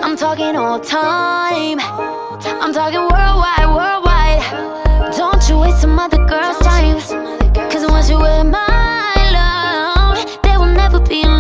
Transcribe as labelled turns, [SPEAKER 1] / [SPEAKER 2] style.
[SPEAKER 1] I'm talking all time. I'm talking worldwide, worldwide. Don't you waste some other girls' time, 'cause once you're with my love, there will never be